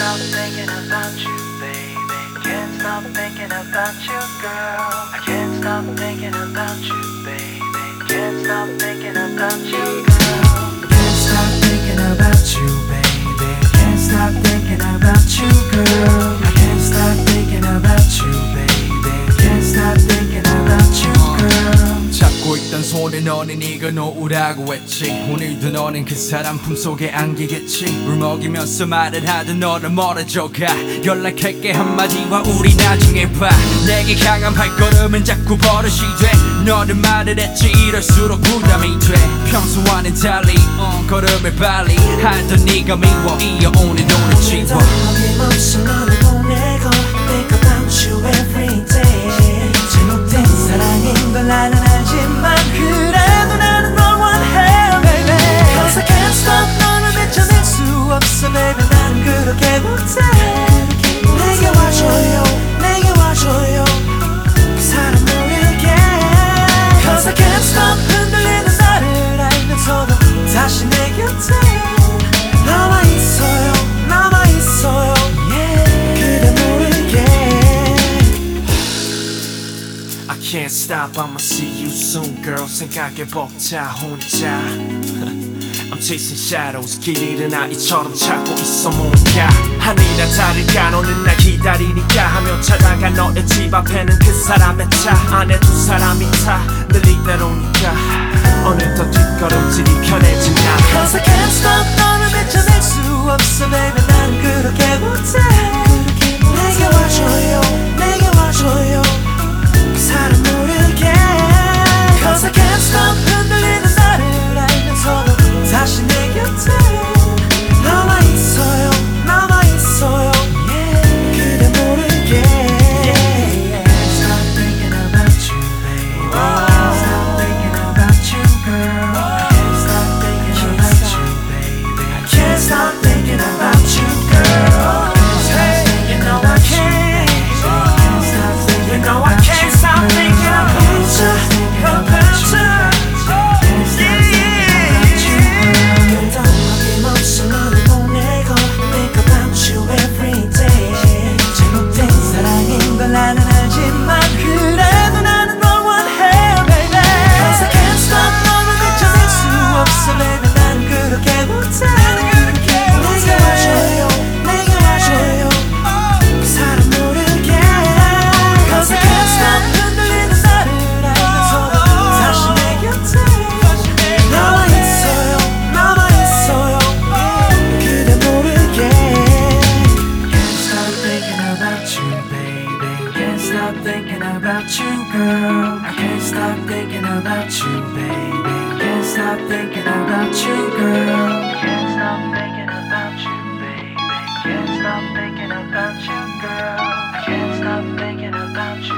stop thinking about you, baby. Can't stop thinking about you, girl. I can't stop thinking about you, baby. Can't stop thinking about you, girl. Can't stop thinking about you, baby. Can't stop thinking about you, girl. I can't stop thinking about you, baby. Can't stop thinking about you, girl. 잡고 있던 손을 너는 이거 놓으라고 했지. 오늘도 너는 그 사람 품속에 안기겠지. 울먹이면서 말을 하던 너는 멀어져가. 연락할게 한마디와 우리 나중에 봐. 내게 향한 발걸음은 자꾸 버릇이 돼. 너는 말을 했지 이럴수록 부담이 돼. 평소와는 달리 걸음을 빨리 하던 네가 미워 이어오는 오늘 지워. 어김없이 너를 보내고 think about you every day. 잘못된 사랑인 걸 나는 알지만 그래도 나는 널 원해 baby. Cause I can't stop 너를 맺혀낼 수 없어 baby. 난 그렇게 못해. 내게 와줘요 내게 와줘요 그 사람 모르게. Cause I can't stop 흔들리는 나를 알면서도 다시 내 곁에 남아있어요 남아있어요 yeah. 그대 모르게. I can't stop I'ma see you soon girl. 생각에 벅차 혼자 I'm chasing shadows 길 잃은 아이처럼 찾고 있어 뭔가. 아니나 다를까 너는 날 기다리니까 하며 찾아가 너의 집 앞에는 그 사람의 차 안에 두 사람이 타 늘 이대로니까 어느덧 뒷걸음질이 편해진 나. Cause I can't stop 너를 맺혀낼 수 없어 baby. 난 그렇게 못해. 내게 와줘요 내게 와줘요 그 사람 모르게. Cause I can't stop 흔들리는 나를 알면서도 다시 내 곁에 남아있어요 남아있어요 yeah. 그대 모르게 yeah. Can't stop thinking about you baby. Can't stop thinking about you girl. Can't stop thinking about you baby. Can't stop thinking about you girl. Hey, you know I can't. You know I can't stop thinking about you. 나는 알지만 그래도 나는 널 원해 baby. Cause I can't stop 너를 맺혀낼 수 없어 baby. 난 그렇게 못해. 내게 와줘요 내게 와줘요 그 사람 모르게. Cause I can't stop 흔들리는 나를 알면서도 다시 내 곁에 남아있어요 남아있어요 그대 모르게. Can't stop thinking about you baby. Can't stop thinking about you girl. I can't stop thinking about you baby. Can't stop thinking about you girl. Can't stop thinking about you, baby. Can't stop thinking about you, girl. I can't stop thinking about you.